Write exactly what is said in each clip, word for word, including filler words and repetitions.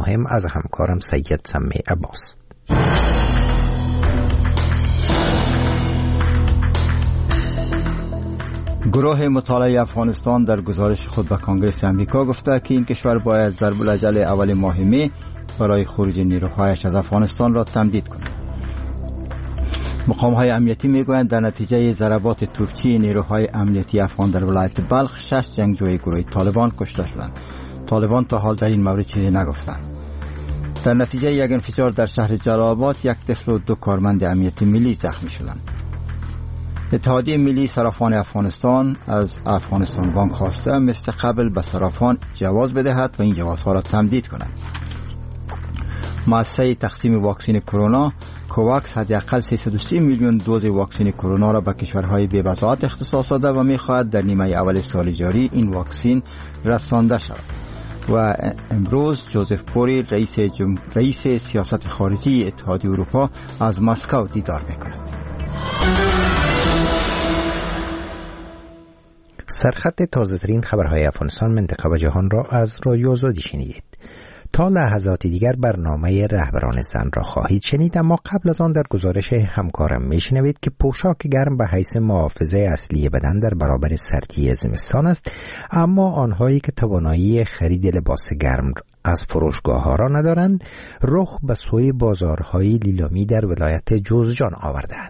مهم از همکارم سید سمی عباس. گروه مطالعه افغانستان در گزارش خود به کنگره امریکا گفته که این کشور باید ضرب العجل اول ماه می برای خروج نیروهایش از افغانستان را تمدید کند. مقام‌های امنیتی میگویند در نتیجه ضربات توپچی نیروهای امنیتی افغان در ولایت بلخ شش جنگجوی گروه طالبان کشته شدند. طالبان تا حال در این مورد چیزی نگفتند. در نتیجه یک انفجار در شهر جلال آباد یک طفل و دو کارمند امنیتی ملی زخمی شدند. اتحادیه ملی صرافان افغانستان از افغانستان بانک خواسته مثل قبل به صرافان جواز بدهد و این جوازها را تمدید کند. مؤسسه تقسیم واکسن کرونا کوواکس حداقل سیصد و سی میلیون دوز واکسن کرونا را به کشورهای بی‌بضاعت اختصاص داده و می‌خواهد در نیمه اول سال جاری این واکسن رسانده شود. و امروز جوزف بوری رئیس جم... رئیس سیاست خارجی اتحادیه اروپا از مسکو دیدار می‌کند. سرخط تازه‌ترین خبرهای افغانستان، منطقه و جهان را از رادیو آزادی شنیدید. تا لحظات دیگر برنامه رهبران زن را خواهید شنید، اما قبل از آن در گزارش همکارم میشنوید که پوشاک گرم به حیث محافظه اصلی بدن در برابر سردی زمستان است، اما آنهایی که توانایی خرید لباس گرم از فروشگاه ها را ندارند رخ به سوی بازارهای لیلامی در ولایت جوزجان آوردند.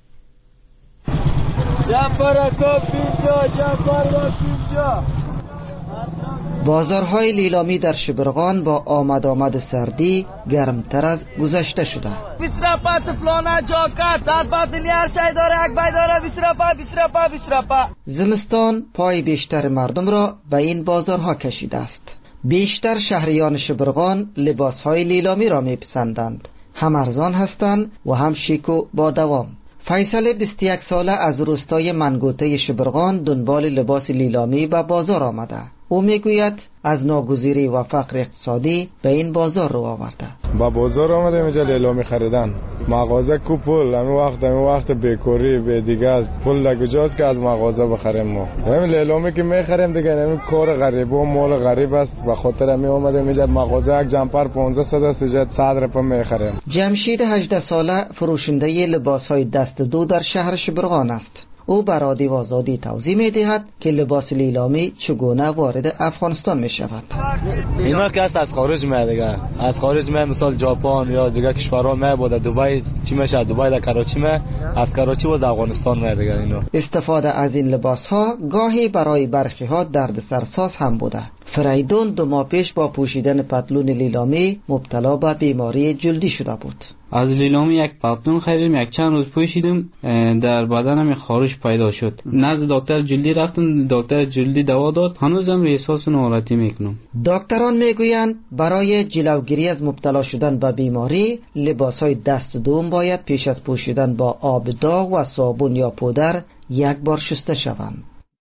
بازارهای لیلامی در شبرغان با آمد آمد سردی گرمتر از گذشته شده. بیست رپا فلانه جاکت در بدلی هر شای داره یک بای داره بیست رپا بیست رپا بیست رپا. زمستان پای بیشتر مردم را به این بازارها کشیده است. بیشتر شهریان شبرغان لباسهای لیلامی را میپسندند. هم ارزان هستند و هم شیک و با دوام. فیصل بیست و یک ساله از روستای منگوته شبرغان دنبال لباس لیلامی به بازار آمده. او میگوید از ناگزیری و فقر اقتصادی به این بازار رو آورده. با بازار آمده اینجا لیلامی خریدن. مغازه کو پول، همین وقت همین وقت بیکاری به دیگه پول لگوجاست که از مغازه بخریم ما. همین لیلامی که میخریم دیگه همین کار غریب و مال غریب است، به خاطر همین اومده اینجا مغازه یک جمپر پانزده صد است، اینجا صد رپا میخریم. جمشید هجده ساله فروشنده لباس‌های دست دو در شهر شبرغان است. او بر رادیو آزادی توضیح می‌دهد که لباس لیلامی چگونه وارد افغانستان می‌شود. اینا که از خارج میاد دیگه، از خارج میاد، مثلا ژاپن یا دیگه کشورها میاد، دبی چی میشه، دبی در کراچی میاد، از کراچی و افغانستان میاد دیگه. اینا استفاده از این لباس‌ها گاهی برای برخی‌ها دردسرساز هم بوده. فریدون دو ماه پیش با پوشیدن پتلون لیلامی مبتلا به بیماری جلدی شده بود. از لیلامی یک پتلون خریدم، یک چند روز پوشیدم، در بدنم خارش پیدا شد. نزد دکتر جلدی رفتم، دکتر جلدی دوا داد، هنوزم احساس ناراحتی میکنم. دکتران میگویند برای جلوگیری از مبتلا شدن به بیماری لباسهای دست دوم باید پیش از پوشیدن با آب داغ و صابون یا پودر یک بار شسته شوند.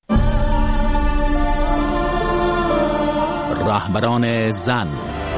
رهبران زن.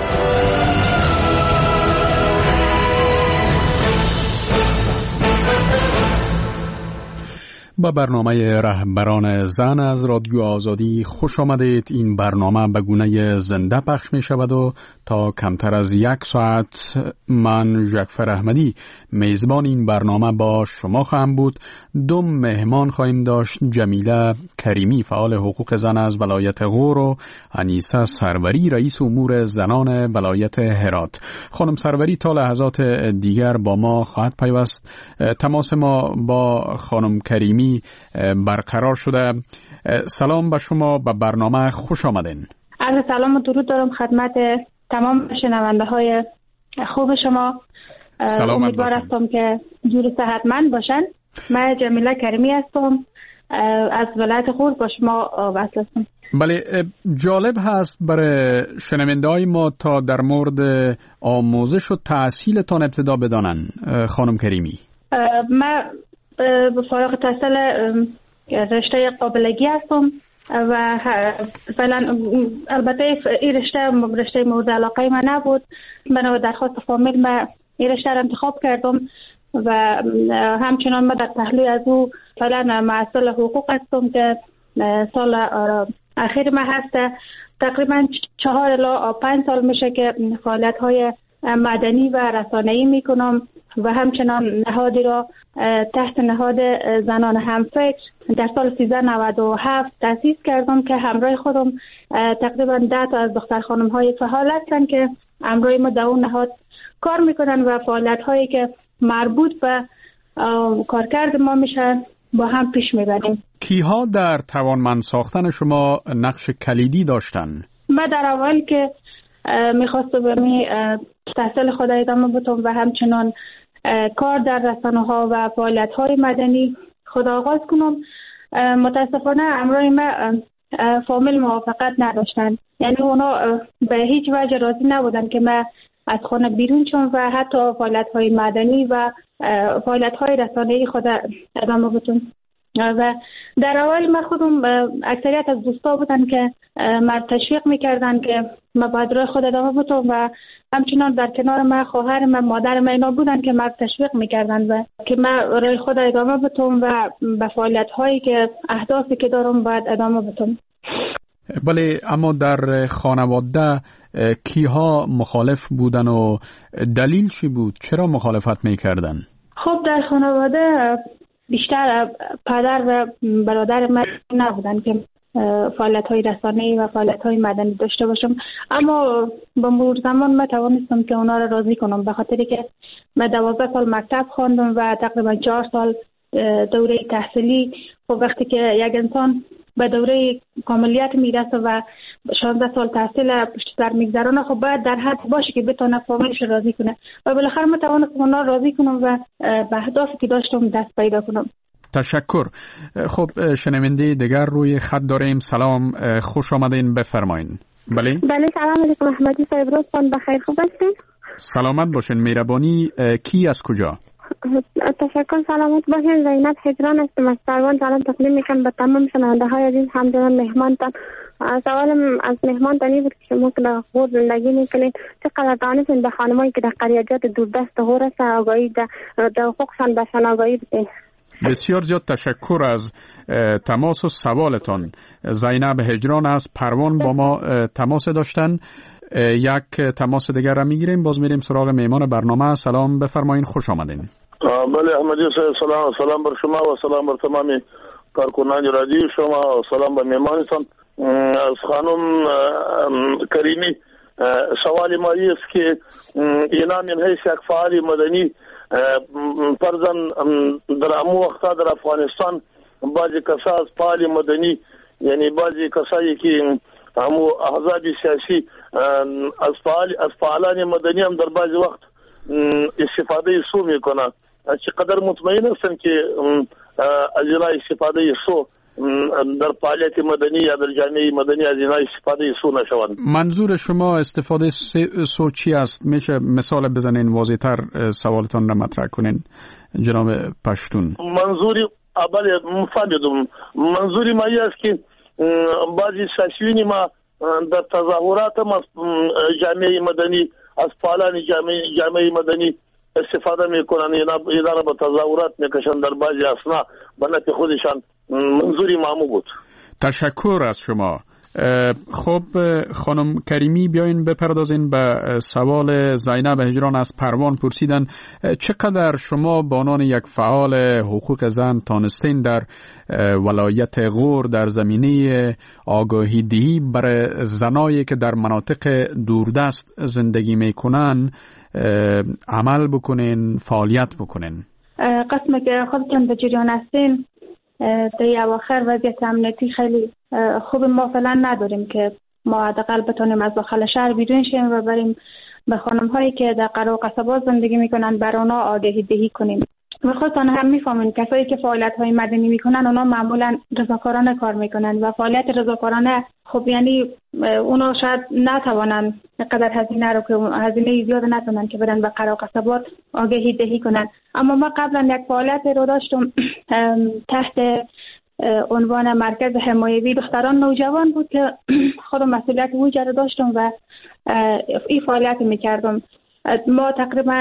با برنامه رهبران زن از رادیو آزادی خوش آمدید. این برنامه به گونه زنده پخش می شود و تا کمتر از یک ساعت من ژکفر احمدی میزبان این برنامه با شما خواهم بود. دو مهمان خواهیم داشت، جمیله کریمی فعال حقوق زن از ولایت غور و انیسه سروری رئیس امور زنان ولایت هرات. خانم سروری تا لحظات دیگر با ما خواهد پیوست. تماس ما با خانم کریمی برقرار شده. سلام به شما، به برنامه خوش آمدین. عرض سلام و درود دارم خدمت تمام شنونده های خوب شما. امیدوار هستم که جور صحتمند باشن. من جمیله کریمی هستم، از ولایت غور با شما وصل هستم. بله، جالب هست برای شنونده های ما تا در مورد آموزش و تحصیلتان ابتدا بدانن. خانم کریمی، من به فارغ التحصیل رشته قابلگی هستم و فعلا البته این رشته رشته مورد علاقه من نبود، من درخواست فامیل من این رشته را انتخاب کردم و همچنان من در پهلوی از او فعلا مسئول حقوق هستم که سال اخیر من هسته تقریبا چهار الی پنج سال میشه که فعالیت های مدنی و رسانه‌ای میکنم و همچنان نهادی را تحت نهاد زنان همفکر در سال سیزده نود و هفت تأسیس کردم که همراه خودم تقریبا ده تا از دختر خانم های فعال هستند که همراه ما در اون نهاد کار میکنن و فعالیت هایی که مربوط به کارکرد ما میشن با هم پیش میبریم. کیها در توانمند ساختن شما نقش کلیدی داشتن؟ من در اول که میخواستم به می تحصیل خود ادامه بدم و همچنان کار در رسانه ها و فعالیت های مدنی خود آغاز کنم، متاسفانه همراه من فامیل موافقت نداشتن. یعنی اونا به هیچ وجه راضی نبودن که من از خانه بیرون شم و حتی فعالیت های مدنی و فعالیت های رسانه‌ای خود ادامه بدم. و در اول من خودم اکثریت از دوستا بودن که من تشویق میکردن که من باید راه خود ادامه بدم و همچنان در کنار من خواهر من، مادر من اینا بودن که من تشویق میکردن و که من راه خود ادامه بدم و به فعالیت هایی که اهدافی که دارم باید ادامه بدم. بله، اما در خانواده کیها مخالف بودن و دلیل چی بود؟ چرا مخالفت میکردن؟ خب در خانواده بیشتر پدر و برادر من نبودن که فعالیت های رسانه‌ای و فعالیت های مدنی داشته باشم، اما با مرور زمان من توانستم که اونا را راضی کنم، به خاطری که من دوازده سال مکتب خواندم و تقریبا چهار سال دوره تحصیلی. خب وقتی که یک انسان به دوره کاملیت میرسه و شانزده سال تحصیل پشت سر میگذرانه، خب باید در حد باشه که بتونه فامیلش راضی کنه و بالاخره من توانستم اونا راضی کنم و به اهدافی که داشتم دست پیدا کنم. تشکر. خب شنونده دیگر روی خط داریم. سلام، خوش آمدین، بفرمایین. بله بله، سلام علیکم. احمدی صاحب، روزتان بخیر، خوب هستین؟ سلامت باشین. مهربانی. کی از کجا؟ تشکر، سلامت باشین. زینب هجران هستم از سروان. سلام تقدیم میکنم به تمام شنونده های عزیز، همچنین مهمانتان. سوالم از مهمانتانی بود که شما که در غور زندگی میکنین چقدر دانستین به خانمایی که در قریجات دوردست غور است آگاهی در حقوقشان بهشان آگاهی بدین؟ بسیار زیاد تشکر از تماس و سوالتان. زینب هجران از پروان با ما تماس داشتن. یک تماس دیگر را میگیریم، باز میریم سراغ میهمان برنامه. سلام، بفرمایین، خوش آمدین. بله احمدی صاحب، سلام. سلام بر شما و سلام بر تمامی کارکنان رادیو شما و سلام بر میهمانتان. از خانم کریمی سوالی ما است که اینا من حیث یک فعال مدنی فرضاً در امو وقتا در افغانستان بعضی کسا از فعال مدنی، یعنی بعضی کسایی که همو احزاب سیاسی از فعال از فعالان مدنی هم در بعضی وقت استفاده سو میکنن. چقدر مطمئن هستن که از اینا استفاده سو در فعالیت مدنی یا در جامعه مدنی از اینا استفاده سو نشوند؟ منظور شما استفاده سو چی است؟ میشه مثال بزنین، واضح‌تر سوالتان را مطرح کنین جناب پشتون. منظوری بله مفهمیدم. منظوری ما است که بعضی سیاسیونی ما در تظاهرات ما جامعه مدنی از فعالان جامعه جامعه مدنی استفاده میکنن، اینا را به تظاهرات میکشن در بعضی اثنا به نفع خودشان. منظوری مامو بود. تشکر از شما. خب خانم کریمی، بیاین بپردازین به سوال زینب هجران از پروان. پرسیدن چقدر شما به عنوان یک فعال حقوق زن تانستین در ولایت غور در زمینه آگاهی دهی برای زنایی که در مناطق دوردست زندگی میکنن عمل بکنین، فعالیت بکنین؟ قسم که خودتون به جریان هستین، در اواخر وضعیت امنیتی خیلی خوب ما فعلا نداریم که ما حداقل بتونیم از داخل شهر بیرون شیم و بریم به خانم هایی که در قرا و قصبات زندگی میکنن بر اونا آگاهی دهی کنیم. خودتان هم میفهمین کسایی که فعالیت های مدنی میکنن اونا معمولا رضاکارانه کار میکنن و فعالیت رضاکارانه خب یعنی اونا شاید نتوانن قدر هزینه رو که هزینه زیاد نتونن که برن به قرا و قصبات آگاهی دهی کنن. اما ما قبلا یک فعالیت رو داشتم تحت عنوان مرکز حمایوی دختران نوجوان بود که خودم مسئولیت ویژه رو داشتم و این فعالیت میکردم. ما تقریبا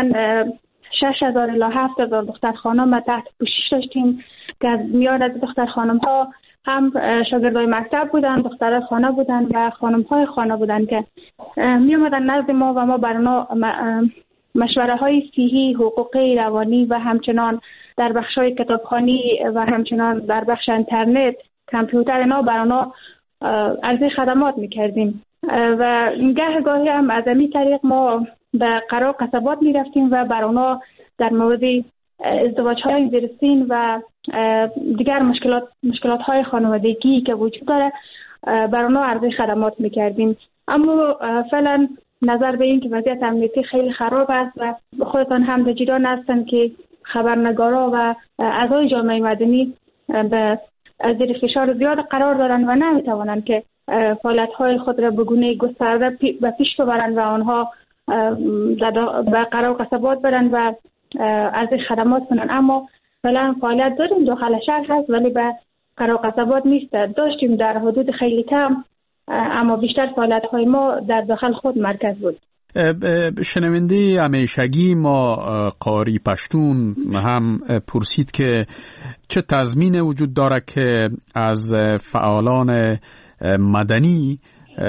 شش هزار الی هفت هزار دختر خانم تحت پوشش داشتیم که از میان از دختر خانم ها هم شاگردای مکتب بودن، دخترای خانه بودن و خانم‌های خانه بودن که می اومدن نزد ما و ما برنا مشوره های صحی، حقوقی، روانی و همچنان در بخش‌های کتابخوانی و همچنان در بخش اینترنت، کامپیوتر اینا برنا عرضه خدمات میکردیم و گاه گاهی هم از این طریق ما به قرار قصبات میرفتیم و برنا در مورد ازدواج های زیرسین و دیگر مشکلات مشکلات های خانوادگی که وجود داره برنا عرضه خدمات میکردیم. اما فعلا نظر به این که وضعیت امنیتی خیلی خراب است و خودتان هم دجیران هستند که خبرنگارا و اعضای جامعه مدنی به زیر فشار زیاد قرار دارند و نمیتوانند که فعالیت‌های خود را به گونه گسترده به پیش ببرند و آنها به قرار قصبات برند و از خدمات کنند. اما فعلا فعالیت داریم داخل شهر هست ولی به قرار قصبات نیست. داشتیم در حدود خیلی کم اما بیشتر فعالیت‌های ما در داخل خود مرکز بود. شنونده همیشگی ما قاری پشتون هم پرسید که چه تضمین وجود داره که از فعالان مدنی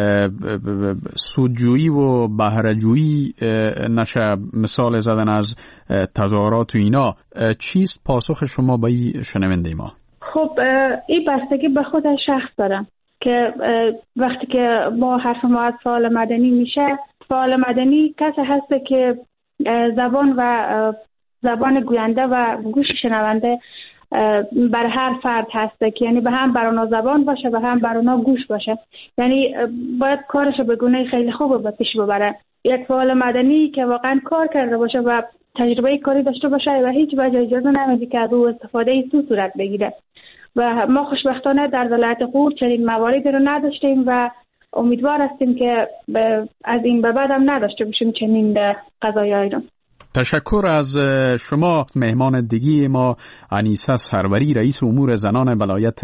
سودجویی و بهره‌جویی نشه، مثال زدن از تظاهرات و اینا. چیست پاسخ شما به این شنونده ما؟ خب این بستگی به خود شخص داره که وقتی که ما حرف ما از فعال مدنی میشه، فعال مدنی کسی هست که زبان و زبان گوینده و گوش شنونده بر هر فرد هست که یعنی به هم برانا زبان باشه و هم برانا گوش باشه، یعنی باید کارش به گونه خیلی خوب به پیش ببره. یک فعال مدنی که واقعا کار کرده باشه و تجربه کاری داشته باشه و هیچ وجه اجازه نمیده که از او استفاده سو صورت بگیره و ما خوشبختانه در ولایت غور چنین مواردی رو نداشتیم و امیدوار هستیم که از این به بعد هم نداشته باشیم چنین قضایایی رو. تشکر از شما. مهمان دیگی ما انیسه سروری، رئیس امور زنان ولایت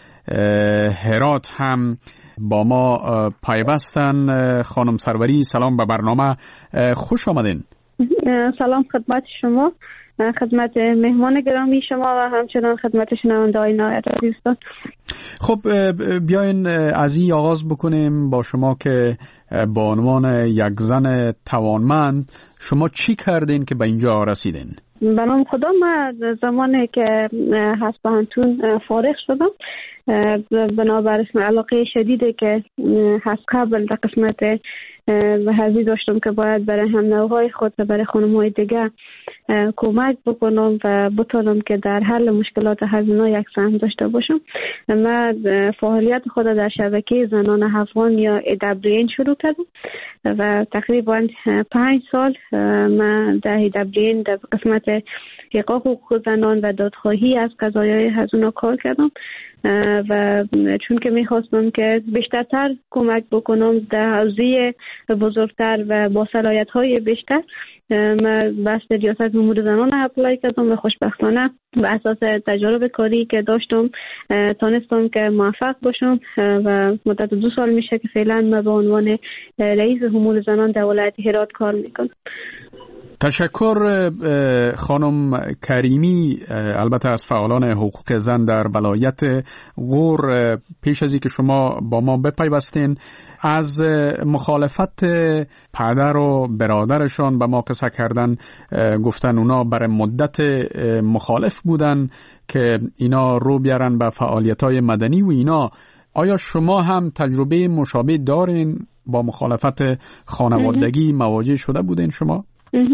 هرات هم با ما پیوستن. خانم سروری سلام به برنامه، خوش آمدین. سلام خدمت شما، خدمت مهمان گرامی شما و همچنان خدمت شنونده‌های نهایت عزیزتان. خب بیاین از این آغاز بکنیم با شما که با عنوان یک زن توانمند شما چی کردین که به اینجا رسیدین؟ به نام خدا من زمانی که از پانتون فارغ شدم بنابر علاقه شدیده که از قبل در قسمت حزبی داشتم که باید برای هم نوهای خود و برای خانم‌های دیگه کمک بکنم و بتونم که در حل مشکلات هزینه یک سهم داشته باشم. من فعالیت خود در شبکه زنان افغان یا ای دبلیو این شروع کردم و تقریبا پنج سال من در ای دبلیو این در قسمت حقوق حقوق زنان و دادخواهی از قضایای هزینه کار کردم و چون که میخواستم که بیشترتر کمک بکنم در حوزه بزرگتر و با صلاحیت های بیشتر، من بس ریاست امور زنان اپلای کردم و خوشبختانه به اساس تجارب کاری که داشتم تانستم که موفق باشم و مدت دو سال میشه که فعلا من به عنوان رئیس امور زنان در ولایت هرات کار میکنم. تشکر خانم کریمی، البته از فعالان حقوق زن در ولایت غور. پیش از اینکه شما با ما بپیوستین، از مخالفت پدر و برادرشان به ما قصه کردن، گفتن اونا برای مدت مخالف بودن که اینا رو بیارن به فعالیت‌های مدنی و اینا. آیا شما هم تجربه مشابه دارین؟ با مخالفت خانوادگی مواجه شده بودین شما؟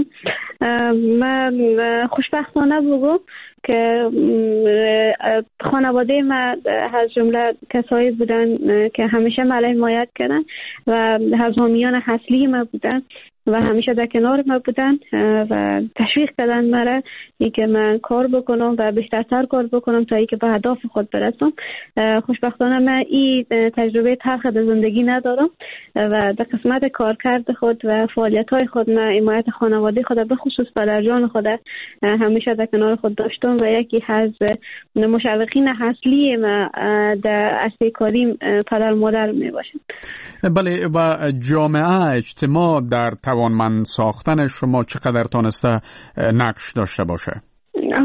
من خوشبختانه بگم که خانواده من از جمله کسایی بودن که همیشه من حمایت کردن و حامیان اصلی من بودن و همیشه در کنار من بودن و تشویق کردن مرا اینکه من کار بکنم و بیشترتر کار بکنم تا اینکه به اهداف خود برسم. خوشبختانه من این تجربه تلخ در زندگی ندارم و در قسمت کارکرد خود و فعالیت‌های خود من حمایت خانواده خود به خصوص پدرجان خود همیشه در کنار خود داشتم و یکی از مشوقین اصلی من در عرصه کاری پدر مادر می باشم. بله، و جامعه اجتماع در توانمند ساختن شما چقدر تانسته نقش داشته باشه؟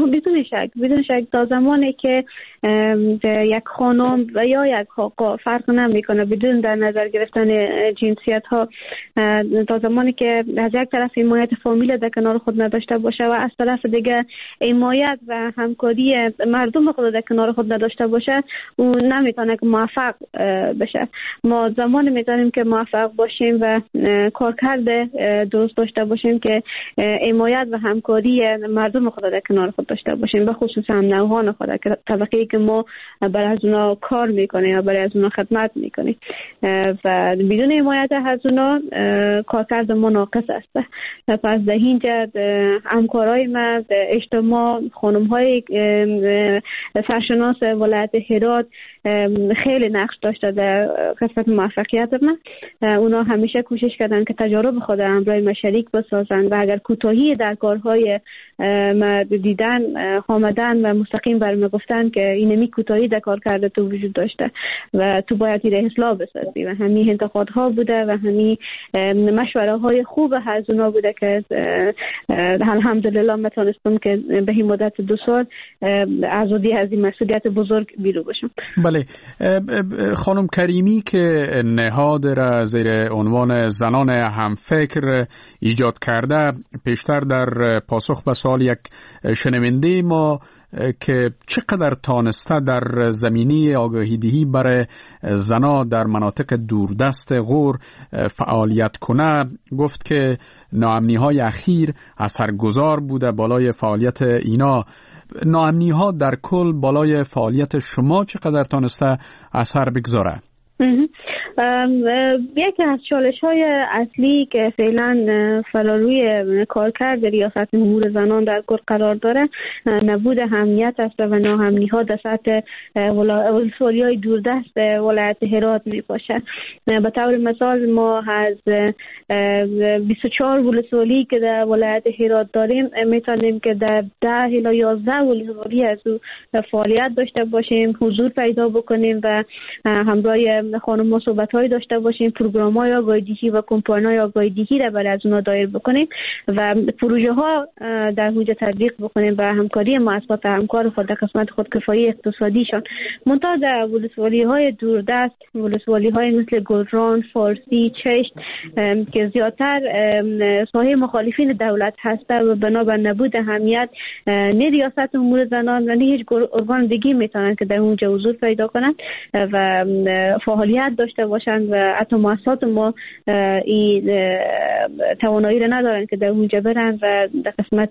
بدون شک بدون شک تا زمانی که یک خانم و یا یک آقا فرق نمیکنه بدون در نظر گرفتن جنسیت ها، تا زمانی که از یک طرف حمایت فامیل در کنار خود نداشته باشه و از طرف دیگه حمایت و همکاری مردم خود در کنار خود نداشته باشه، او نمیتونه که موفق بشه. ما زمانی میتونیم که موفق باشیم و کارکرد درست داشته باشیم که حمایت و همکاری مردم خود در کنار خود داشته باشیم، به خصوص هم نوعان خود که طبقه‌ای که ما برای از اونا کار میکنیم و برای از اونا خدمت میکنیم و بدون حمایت از اونا کارکرد ما ناقص است. پس در اینجا همکارای ما اجتماع خانم‌های سرشناس ولایت هرات خیلی نقش داشته در قسمت موفقیت ما. اونا همیشه کوشش کردن که تجارب خود همراه ما شریک بسازن و اگر کوتاهی در کارهای ما دیدن آمدن و مستقیم برام گفتن که اینمی کوتاهی در کار کرده تو وجود داشته و تو باید این اصلاح بسازی و همین انتقادها بوده و همین مشوره های خوب از اونا بوده که الحمدلله ما تونستم که به این مدت دو سال آزادی از این مسئولیت بزرگ بیرون بشم. بله خانم کریمی که نهاد را زیر عنوان زنان همفکر ایجاد کرده، پیشتر در پاسخ به سوال یک شنونده ما که چقدر تانسته در زمینه آگاهی‌دهی برای زنا در مناطق دوردست غور فعالیت کنه، گفت که ناامنی‌های اخیر اثرگذار بوده بالای فعالیت اینا. ناامنی‌ها در کل بالای فعالیت شما چقدر تانسته اثر بگذاره؟ یکی از چالش‌های اصلی که فعلا فراروی کارکرد ریاست امور زنان در کل قرار داره نبود امنیت است و ناامنی‌ها در سطح ولسوالی‌های دوردست ولایت هرات می‌باشد. به طور مثال ما از بیست و چهار ولسوالی که در ولایت هرات داریم می‌تونیم که در ده الی یازده ولسوالی از او فعالیت داشته باشیم، حضور پیدا بکنیم و همراه خانم‌ها صحبت‌های داشته باشیم، پروگرام‌های آگاهی‌دهی و کمپانی‌های آگاهی‌دهی را برای از اونها دایر بکنیم و پروژه‌ها در اونجا تطبیق بکنیم و همکاری مؤسسات همکار خود در قسمت خودکفایی اقتصادیشان. منتها در ولسوالی‌های دوردست، ولسوالی‌های مثل گلران، فارسی، چشت که زیادتر ساحه مخالفین دولت هسته و بنابر نبود اهمیت نه ریاست امور زنان و نه هیچ ارگان دیگه میتونن که در اونجا حضور پیدا کنن و فعالیت داشته باشند و حتی مؤسسات ما این توانایی را ندارن که در اونجا برن و در قسمت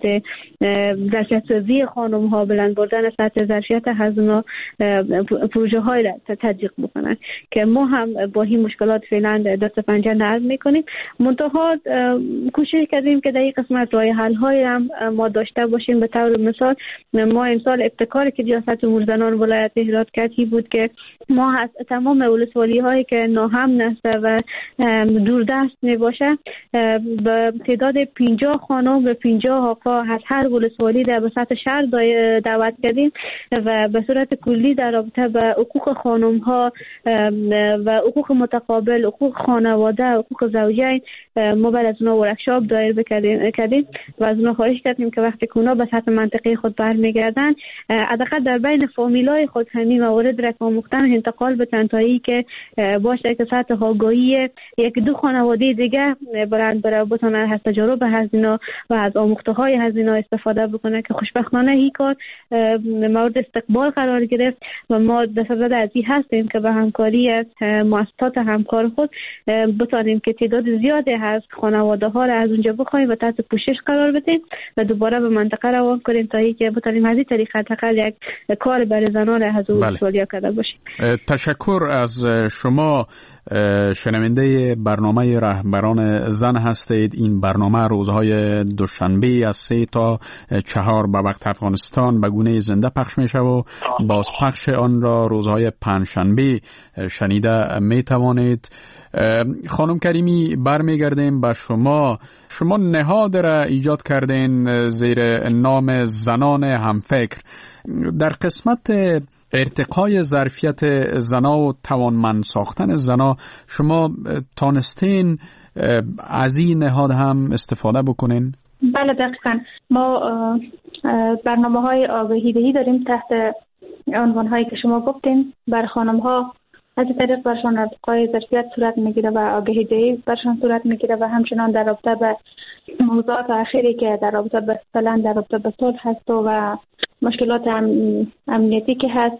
ظرفیت سازی خانم ها بلند بردن سطح ظرفیت هزینه پروژه های را تطبیق بکنن که ما هم با این مشکلات فعلا دست پنجه نرم میکنیم. منتها کوشش کردیم که در این قسمت راه حل های هم ما داشته باشیم. به طور مثال ما امسال ابتکاری که ریاست امور زنان ولایت هرات کردی بود که ما از تمام ولسوالی هایی که ناامن است و دوردست می باشه به تعداد پنجاه خانم و پنجاه آقا از هر ولسوالی در به سطح شهر دعوت کردیم و به صورت کلی در رابطه به حقوق خانم ها و حقوق متقابل، حقوق خانواده، حقوق زوجین ما بعد از اونها ورکشاپ دایر کردیم و از اونها خواهش کردیم که وقتی که اونها به سطح منطقه خود برمیگردن حداقل در بین فامیلای خود همین موارد را آموختن انتقال بتن تا ای که باشه که سطح آگاهی یک دو خانواده دیگه برند برای بتونن از تجارب هزینه و از آموخته های هزینه استفاده بکنه که خوشبختانه این کار مورد استقبال قرار گرفت و ما دست‌اوردی از این هستیم که به همکاری از مؤسسات همکار خود بتونیم که تعداد زیادی از خانواده ها را از اونجا بخوایم و تحت پوشش قرار بدیم و دوباره به منطقه روان کنیم تا اینکه بتونیم از این طریق حداقل یک کار برای زنان از اون سوالیا کرده باشیم. تشکر از شما. شنونده برنامه رهبران زن هستید. این برنامه روزهای دوشنبه از سه تا چهار به وقت افغانستان به گونه زنده پخش میشه و بازپخش آن را روزهای پنجشنبه شنیده می توانید. خانم کریمی برمیگردیم به شما. شما نهاد را ایجاد کردین زیر نام زنان همفکر. در قسمت ارتقای ظرفیت زنا و توانمند ساختن زنا شما تانستین از این نهاد هم استفاده بکنین؟ بله دقیقا. ما برنامه های آگاهی دهی داریم تحت عنوان هایی که شما گفتین. بر خانم ها از این طریق برشان ارتقای ظرفیت صورت میگیره و آگاهی دهی برشان صورت میگیره و همچنان در رابطه به موضوعات اخیری که در رابطه به فعلا در رابطه به صلح هست و مشکلات امنیتی که هست.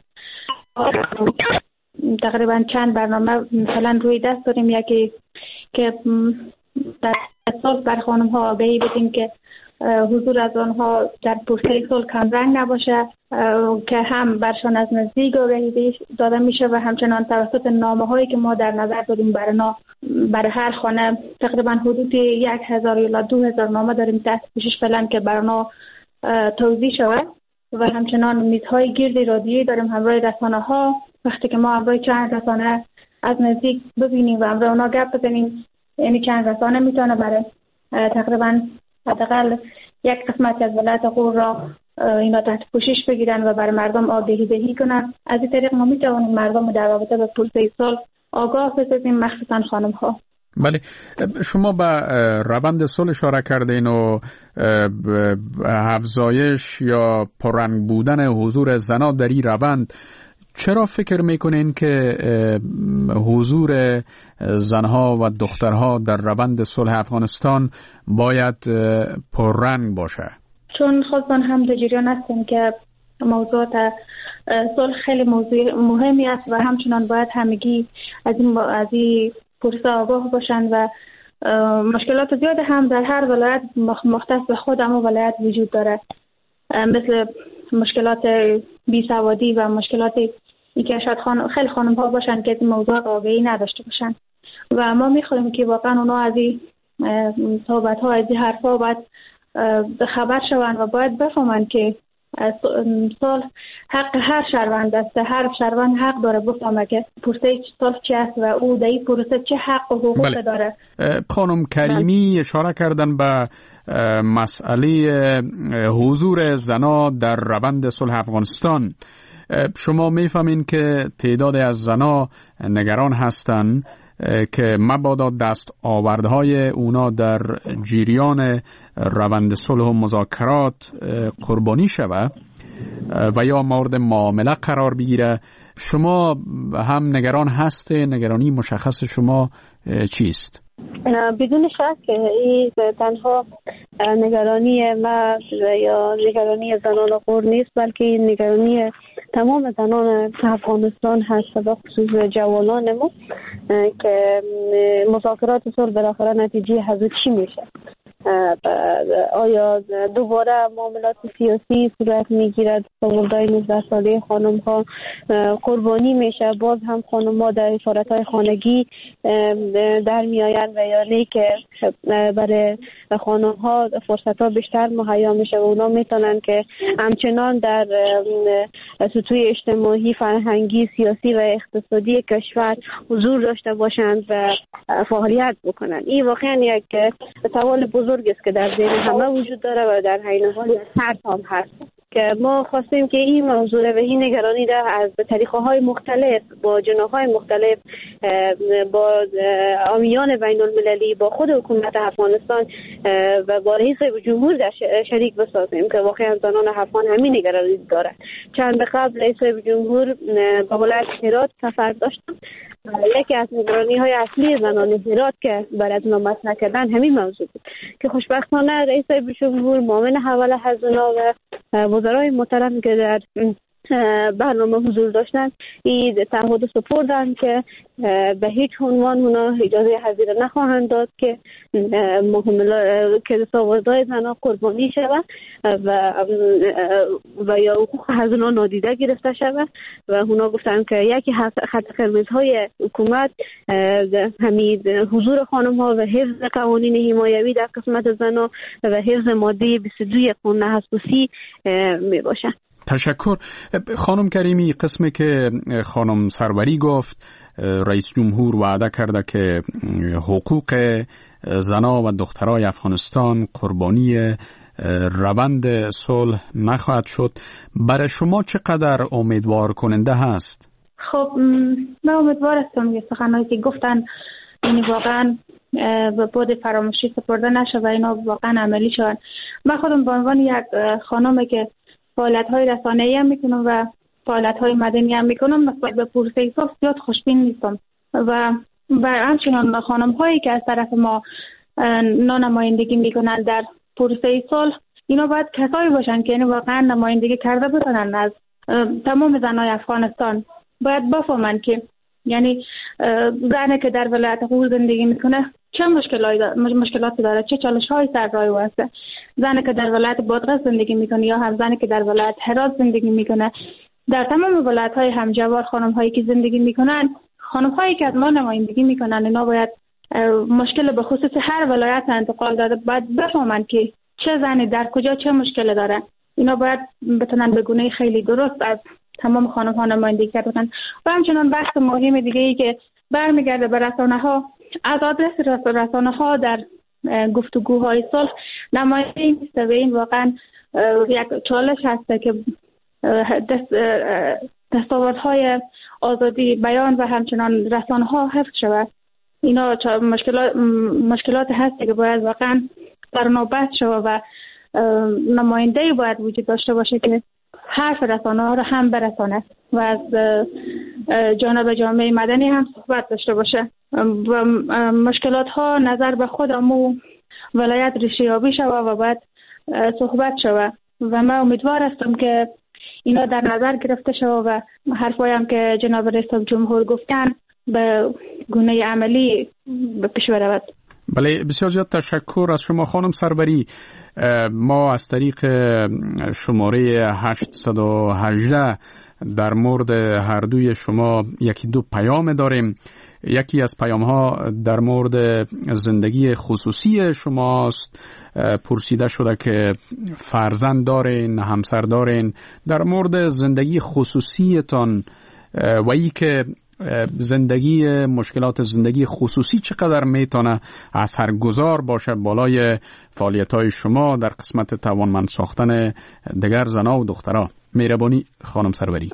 تقریبا چند برنامه مثلا روی دست داریم، یکی که در صلح بر خانم ها آگاهی بدیم که حضور از آنها در پروسه صلح کمرنگ نباشه، که هم برشان از نزدیک آگاهی داده میشه و همچنان توسط نامه هایی که ما در نظر داریم برنا برای هر خانه تقریبا حدود یک هزار یا دو هزار نامه داریم تحت پوشش فعلا که برنا توزیع شود. و همچنان میزهای گرد رادیویی داریم همراه رسانه ها. وقتی که ما همراه چند رسانه از نزدیک ببینیم و همراه اونا گپ بزنیم، یعنی چند رسانه میتونه برای تقریبا حداقل یک قسمت از ولایت غور را اینا تحت پوشش بگیرن و برای مردم آگاهی دهی کنن. از این طریق ما میتوانیم مردم در رابطه به پروسه صلح آگاه بسازیم، مخصوصا خانم ها. بله، شما به روند صلح اشاره کردین و افزایش یا پررنگ بودن حضور زنها در این روند. چرا فکر میکنین که حضور زنها و دخترها در روند صلح افغانستان باید پررنگ باشه؟ چون خودتان هم در جریان هستیم که موضوعات صلح خیلی موضوع مهمی است و همچنان باید همگی از این از این پروسه آگاه باشند و مشکلات زیاد هم در هر ولایت مختص به خود اما ولایت وجود داره، مثل مشکلات بیسوادی و مشکلات ای که شاید خان... خیلی خانم ها باشن که این موضوع آگاهی نداشته باشن و ما میخوایم که واقعا اونا از این صحبت ها از این حرف ها باید خبر شوند و باید بفهمن که صلح حق هر شهروند است. هر شهروند حق داره بفهمه که پروسه صلح چی است و او در این پروسه چه حق و حقوق بله. داره. خانم کریمی بله. اشاره کردن به مسئله حضور زنا در روند صلح افغانستان. شما میفهمین که تعداد از زنا نگران هستند که مبادا دست آوردهای اونا در جریان روند صلح و مذاکرات قربانی شود و یا مورد معامله قرار بگیره. شما هم نگران هسته؟ نگرانی مشخص شما چیست؟ بدون شک که این تنها نگرانی ما یا نگرانی زنان غور نیست، بلکه این نگرانی تمام زنان افغانستان هست و خصوص جوانان ما که مذاکرات صلح بالاخره نتیجه از چی میشه. آیا دوباره معاملات سیاسی صورت میگیرد، سالهای نوزده ساله خانم ها قربانی میشه، باز هم خانم ها در اسارت های خانگی در میآیند و یا نه که برای خانم ها فرصت ها بیشتر مهیا میشه و اونا میتونن که همچنان در سطوح اجتماعی، فرهنگی، سیاسی و اقتصادی کشور حضور داشته باشند و فعالیت بکنن. این واقعا یک سوال بزرگ است که در ذهن همه وجود داره و در عین حال ترس هم هست که ما خواستیم که این موضوع و این نگرانی را از طریق‌های مختلف با جناح‌های مختلف با عامیان بین المللی، با خود حکومت افغانستان و با رئیس جمهور در شریک بسازیم که واقعا زنان افغان همین نگرانی دارند. چند قبل رئیس جمهور به ولایت هرات سفر داشتم. یکی از نگرانی‌های اصلی زنان هرات که برای از مطرح کردن همین موضوع بود که خوشبختانه رئیس جمهور معاون حواله از اونا و وزرای محترم که در برنامه حضور داشتن این تعهد سپردن که به هیچ عنوان اونا اجازه حضیره نخواهند داد که که سوادای زنها قربانی شود و و یا حقوق از اونا نادیده گرفته شود و اونا گفتن که یکی خط قرمزهای حکومت همین حضور خانم ها و حفظ قوانین حمایوی در قسمت زنها و حفظ ماده بیست و دو قانون اساسی می باشند. تشکر. خانم کریمی، قسمی که خانم سروری گفت رئیس جمهور وعده کرده که حقوق زنها و دخترای افغانستان قربانی روند صلح نخواهد شد، برای شما چقدر امیدوار کننده هست؟ خب من امیدوار هستم که سخنایی که گفتن یعنی واقعا به بود فراموشی سپرده نشه و اینا واقعا عملی شون من خودم به عنوان یک خانمی که فعالیت‌های رسانه‌ای هم میکنم و فعالیت‌های مدنی هم میکنم، نسبت به پروسه صلح زیاد خوشبین نیستم و و همچنان خانم‌هایی که از طرف ما نمایندگی میکنن در پروسه صلح، اینا باید کسایی باشن که یعنی واقعا نمایندگی کرده بتونن از تمام زنای افغانستان. باید بفهمن که یعنی زنی که در ولایت غور زندگی میکنه چه مشکلاتی داره، مشکلاتی داره، چه چالش‌هایی سر راه واسه. زنی که در ولایت بادغیس زندگی میکنه یا هم زنی که در ولایت هرات زندگی میکنه، در تمام ولایت‌های همجوار خانم‌هایی که زندگی میکنن، خانم‌هایی که از ما نمایندگی میکنن، اینا باید مشکل به خصوص هر ولایت انتقال داده، باید بفهمن که چه زنی در کجا چه مشکل داره. اینا باید بتونن به گونه خیلی درست از تمام خانم‌ها نمایندگی کردن. و همچنان بحث مهم دیگه ای که برمیگرده به رسانه‌ها، از آدرس رسانه‌ها در گفتگوهای صلح نمایندگی نیست و این واقعا یک چالش هست که دست دستاوردهای آزادی بیان و همچنان رسانه‌ها حفظ شود. اینا مشکلات مشکلات هست که باید واقعا در نوبت شود و نماینده‌ای باید وجود داشته باشه که حرف رسانه‌ها رو هم برساند و از جانب جامعه مدنی هم صحبت داشته باشه و مشکلات ها نظر به خودم و ولایت ریشه‌یابی شود و باید صحبت شود و من امیدوار هستم که اینا در نظر گرفته شود و حرفایی هم که جناب رئیس جمهور گفتن به گونه عملی به پیش برود. بله، بسیار زیاد تشکر از شما خانم سروری. ما از طریق شماره هشتصد و هجده در مورد هر دوی شما یکی دو پیام داریم. یکی از پیام ها در مورد زندگی خصوصی شماست. پرسیده شده که فرزند دارین، همسر دارین، در مورد زندگی خصوصیتان و ای که زندگی مشکلات زندگی خصوصی چقدر میتونه اثرگذار باشه بالای فعالیت‌های شما در قسمت توانمند ساختن دیگر زنا و دخترها. مهربانی خانم سروری.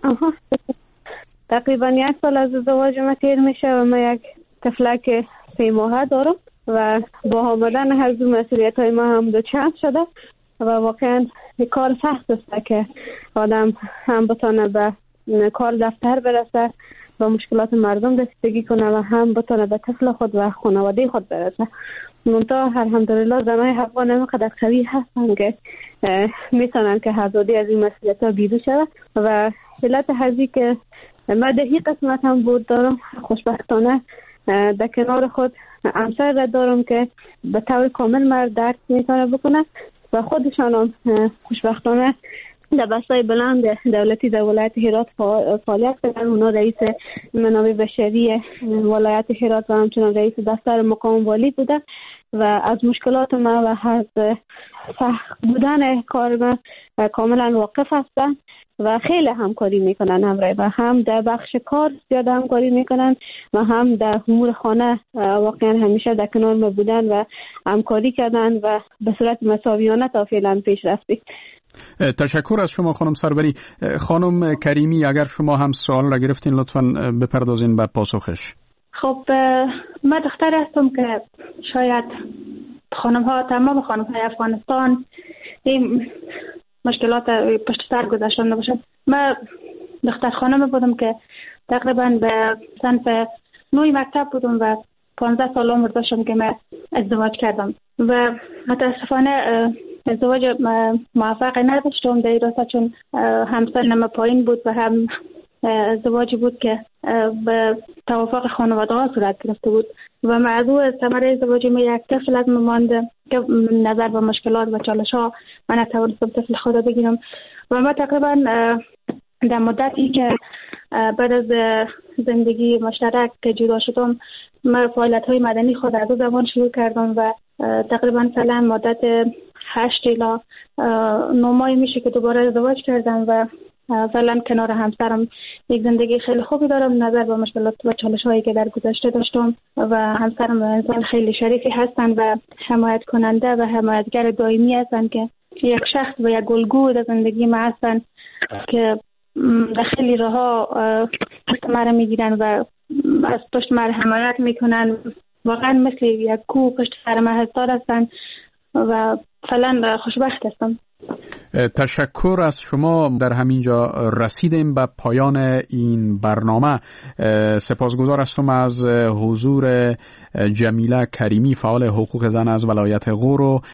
تقریبا یک سال از ازدواج ما تیر میشه و من یک طفلک سه ماهه دارم و با آمدن هر دو مسئولیت‌های ما هم دو چند شده و واقعا کار سخت است که آدم هم بتونه به کار دفتر برسه و مشکلات مردم رسیدگی کنه و هم بتونه به طفل خود و خانواده خود برسه. منتها الحمدلله زنای افغان اینقدر قوی هستن که میتونن که آزادی از این مسئولیت‌ها بیرون شود و علت هزی که من در این قسمت هم بود دارم، خوشبختانه در کنار خود همسر را دارم که به طور کامل مرد درک میتونه بکنه و خودشان هم خوشبختانه در بستای بلند دولتی در ولایت هرات فعالیت کردن. اونا رئیس منابع بشری ولایت هرات و همچنان رئیس دفتر مقام والی بوده و از مشکلات ما و از سخت بودن کار ما کاملا واقف هستن و خیلی همکاری میکنن همراه و هم در بخش کار زیاد همکاری میکنن و هم در امور خانه واقعا همیشه در کنار ما بودن و همکاری کردن و به صورت مساویانه تا فعلا پیش رفتیم. تشکر از شما خانم سروری. خانم کریمی اگر شما هم سوال را گرفتین لطفاً بپردازین به پاسخش. خب من دختر هستم که شاید خانم ها تمام خانم های افغانستان این مشکلات پشت سر گذاشتن باشد. من دختر خانم بودم که تقریبا به صنف نوی مکتب بودم و پانزده سال عمر داشتم که من ازدواج کردم و متاسفانه ازدواج موفقی نداشتم در این راستا، چون هم سنم پایین بود و هم ازدواجی بود که به توافق خانواده ها صورت گرفته بود و موضوع ثمره ازدواج من یک طفل از من مانده که نظر به مشکلات و چالش ها من نتوانستم طفل خود بگیرم و من تقریبا در مدتی که بعد از زندگی مشترک که جدا شدم من فعالیت های مدنی خود از زمان شروع کردم و تقریبا فعلا مدت هشت الی نه ماه میشه که دوباره ازدواج کردم و فعلا کنار همسرم یک زندگی خیلی خوبی دارم نظر به مشکلات و چالش هایی که در گذشته داشتم و همسرم انسان خیلی شریفی هستن و حمایت کننده و حمایتگر دائمی هستن که یک شخص و یک الگو در زندگی ما هستن که در خیلی راه‌ها پشت مرا میگیرن و از پشت مرا حمایت میکنن. واقعا مثل یک کوه پشت سر من ایستاده هستن و فعلا خوشبخت هستم. تشکر از شما. در همینجا رسیدیم به پایان این برنامه. سپاسگزار هستم از حضور جمیله کریمی، فعال حقوق زن از ولایت غور و